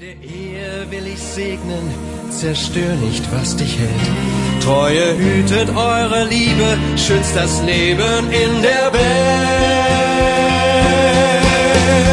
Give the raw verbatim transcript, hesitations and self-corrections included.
Jede Ehe will ich segnen, zerstör nicht, was dich hält. Treue hütet eure Liebe, schützt das Leben in der Welt.